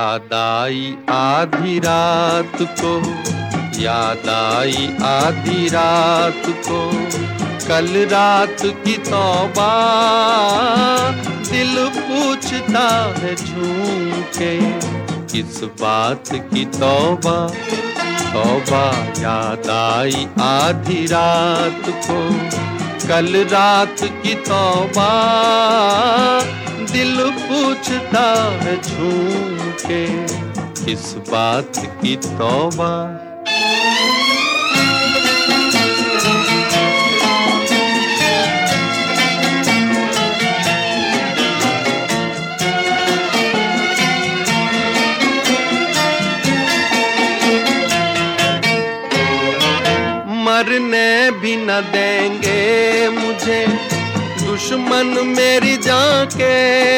याद आई आधी रात को, याद आई आधी रात को, कल रात की तौबा। दिल पूछता है झूम के, किस बात की तौबा। तौबा याद आई आधी रात को, कल रात की तौबा। दिल पूछता है झूम के, किस बात की तौबा। मरने भी न देंगे मुझे दुश्मन मेरी जान के,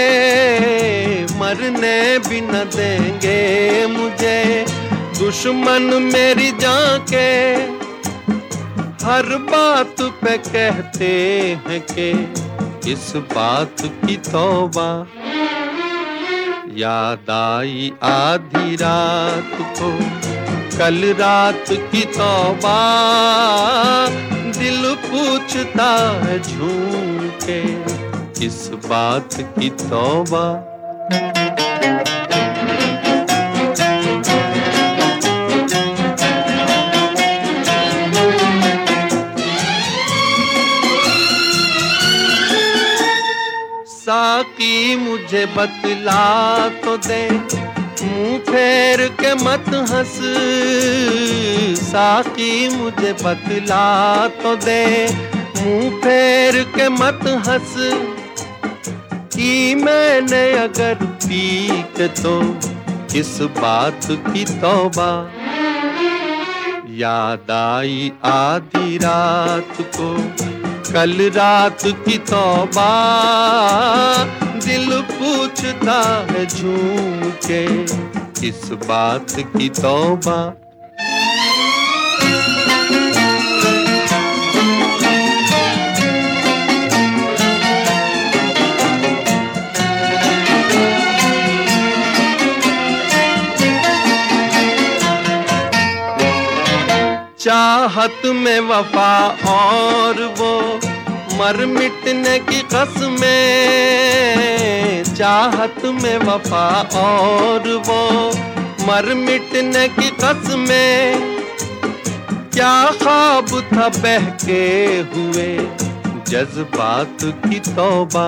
मरने भी न देंगे मुझे दुश्मन मेरी जान के। हर बात पे कहते हैं कि इस बात की तौबा। याद आई आधी रात को, कल रात की तौबा। दिल पूछता है झूम के, किस बात की तौबा। साकी मुझे बतला तो दे, मुंह फेर के मत हंस। साकी मुझे बतला तो दे, मुंह फेर के मत हंस। कि मैंने अगर पी के तो किस बात की तौबा। याद आई आधी रात को, कल रात की तौबा। दिल पूछता है झूम के, किस बात की तौबा। चाहत में वफा और वो मर मिटने की कसमें। चाहत में वफा और वो मर मिटने की कसमें। क्या ख्वाब था बहके हुए जज्बात की तौबा।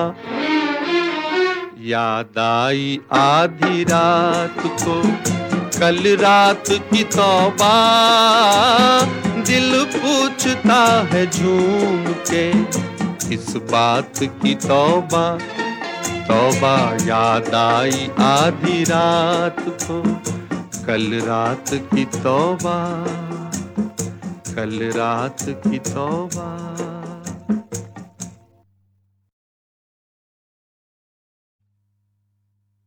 याद आई आधी रात को, कल रात की तौबा। दिल पूछता है झूम के, इस बात की तौबा। तौबा याद आई आधी रात को, कल रात की तौबा। कल रात की तौबा।